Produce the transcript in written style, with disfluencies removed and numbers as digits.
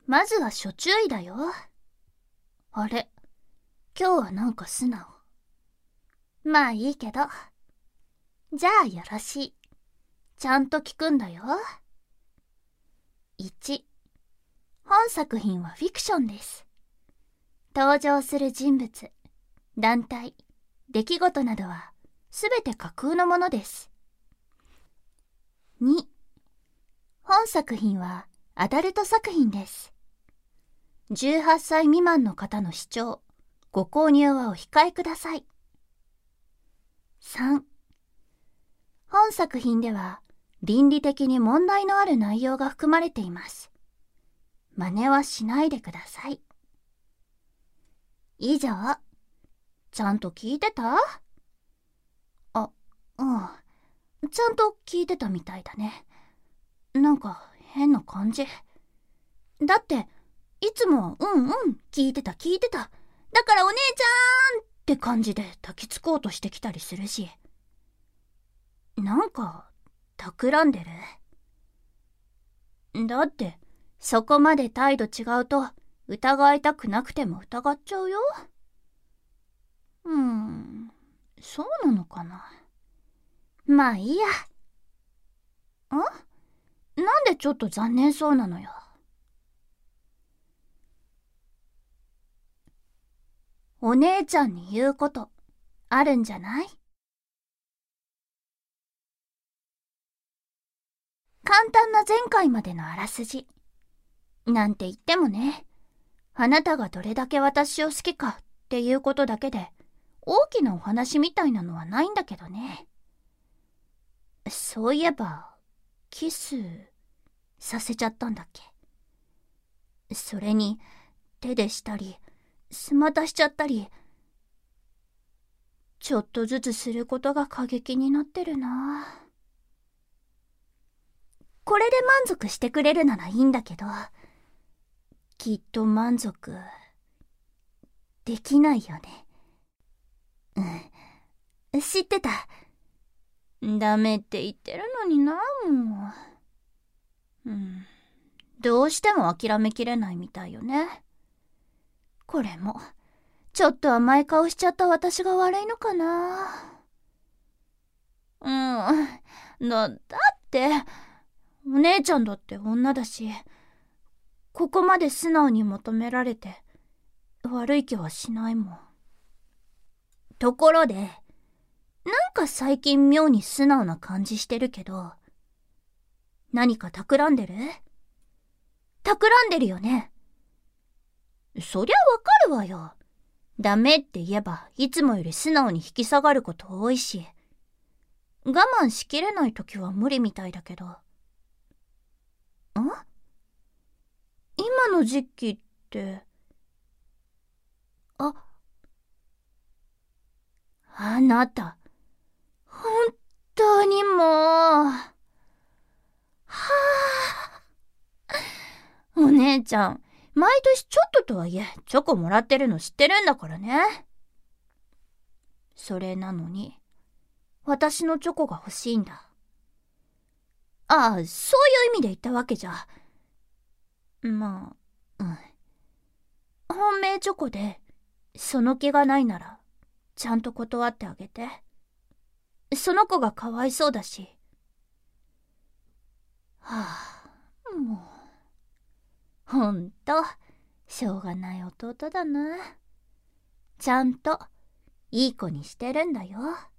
まずは初注意だよ。あれ、今日はなんか素直。まあいいけど。じゃあよろしい。ちゃんと聞くんだよ。1、本作品はフィクションです。登場する人物、団体、出来事などはすべて架空のものです。2、本作品はアダルト作品です。18歳未満の方の視聴、ご購入はお控えください。3、本作品では倫理的に問題のある内容が含まれています。真似はしないでください。以上。ちゃんと聞いてた？うん。ちゃんと聞いてたみたいだね。なんか変な感じ。だって、いつも聞いてた。だからお姉ちゃんって感じで抱きつこうとしてきたりするし。なんか、企んでる？だって、そこまで態度違うと疑いたくなくても疑っちゃうよ。そうなのかな。まあいいや。なんでちょっと残念そうなのよ。お姉ちゃんに言うことあるんじゃない？簡単な前回までのあらすじ。なんて言ってもね、あなたがどれだけ私を好きかっていうことだけで大きなお話みたいなのはないんだけどね。そういえば、キスさせちゃったんだっけ？それに手でしたり、スマタしちゃったり、ちょっとずつすることが過激になってるな。これで満足してくれるならいいんだけど、きっと満足できないよね。知ってた。ダメって言ってるのにな、もう。どうしても諦めきれないみたいよね。これも、ちょっと甘い顔しちゃった私が悪いのかな。だって、お姉ちゃんだって女だし、ここまで素直に求められて、悪い気はしないもん。ところで、なんか最近妙に素直な感じしてるけど、何か企んでる？企んでるよね。そりゃわかるわよ。ダメって言えばいつもより素直に引き下がること多いし、我慢しきれないときは無理みたいだけど。今の時期って、あなた、本当にもう、お姉ちゃん、毎年ちょっととはいえチョコもらってるの知ってるんだからね。それなのに、私のチョコが欲しいんだ。そういう意味で言ったわけじゃ。まあ、本命チョコで、その気がないなら、ちゃんと断ってあげて。その子がかわいそうだし。もう。ほんと、しょうがない弟だな。ちゃんと、いい子にしてるんだよ。